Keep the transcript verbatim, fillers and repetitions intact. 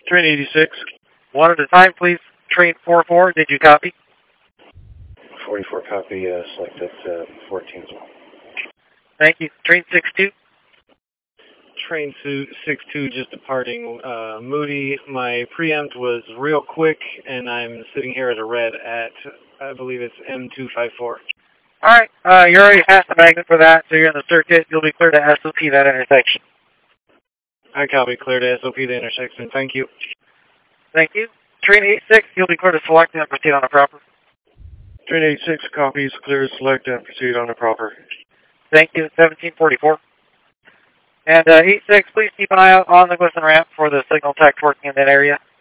Train eighty-six. One at a time, please. Train four four, did you copy? forty-four copy, uh, select at uh, fourteen. Thank you. Train six two. Train six two just departing. Uh, Moody, my preempt was real quick, and I'm sitting here at a red at, I believe it's M two five four. All right, uh, you're already past the magnet for that, so you're in the circuit. You'll be clear to S O P that intersection. I copy, clear to S O P the intersection. Thank you. Thank you. Train eighty-six, you'll be clear to select and proceed on a proper. Train eighty-six copies, clear to select and proceed on a proper. Thank you. seventeen forty-four. And uh, eighty-six, please keep an eye out on the Glisten ramp for the signal tech working in that area.